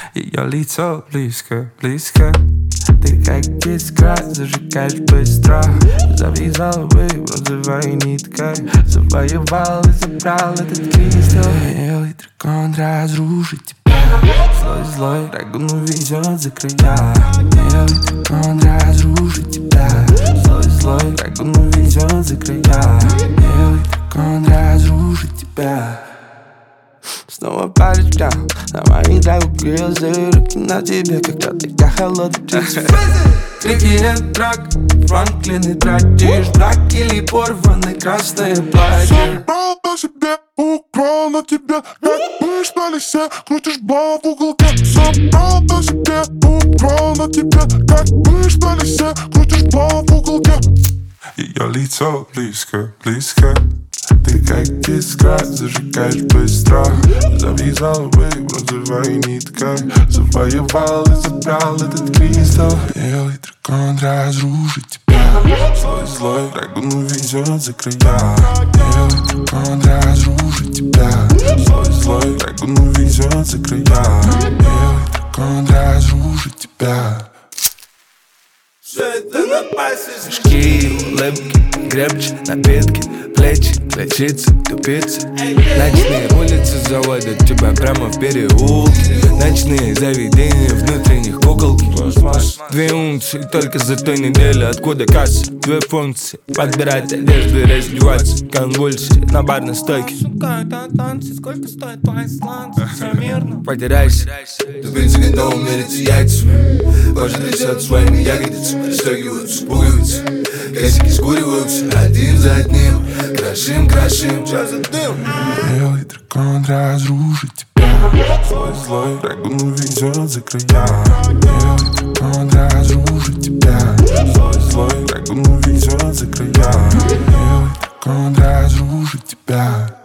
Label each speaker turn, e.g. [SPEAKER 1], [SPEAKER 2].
[SPEAKER 1] Ее лицо близко, близко. Ты как искра, зажигаешь быстро. Завязала бы бронзовой ниткой. Завоевал и забрал этот кристалл. Белый дракон разрушит тебя. Злой дракон увезет за края. Белый дракон разрушит тебя. Злой дракон увезет за края. Белый дракон разрушит тебя. Снова палец взял на моих дорогах грязы. Руки на тебе, когда ты как холодный птица. Крики нет драк, Франклин и тратишь. Брак или порванное красное платье.
[SPEAKER 2] Собрал на себе, украл на тебе. Как мышь на лесе, крутишь бал в уголке. Собрал на себе, украл на тебе. Как мышь на лесе, крутишь бал в уголке.
[SPEAKER 1] Ее лицо близко, близко. Ты как искра, зажигаешь быстро. Завязала бы бронзовой ниткой. Завоевал и забрал этот кристалл. Белый дракон разрушит тебя. Злой дракон увезет за края. Белый дракон разрушит тебя. Злой дракон увезет за края. Белый дракон разрушит тебя.
[SPEAKER 3] Шки, улыбки, крепче, напитки, плечи, ключицы, тупицы. Ночные улицы заводят тебя прямо в переулке. Ночные заведения внутренних куколки. 2 унции только за той недели. Откуда касса? 2 функции. Подбирать одежду и раздеваться. Конвульсии на барной стойке.
[SPEAKER 4] Сука, это танцы, сколько стоит твои сланцы? Все мирно.
[SPEAKER 3] Потеряйся. Тупицы готовы мериться яйцами. Кожа трясет своими ягодицами. Расстегиваются пуговицы. Косики скуриваются один за одним. Крошим, крошим, чё за дым?
[SPEAKER 1] Белый дракон разрушит тебя. Злой дракон увезет за края. Белый дракон разрушит тебя. Злой дракон увезет за края. Белый дракон разрушит тебя.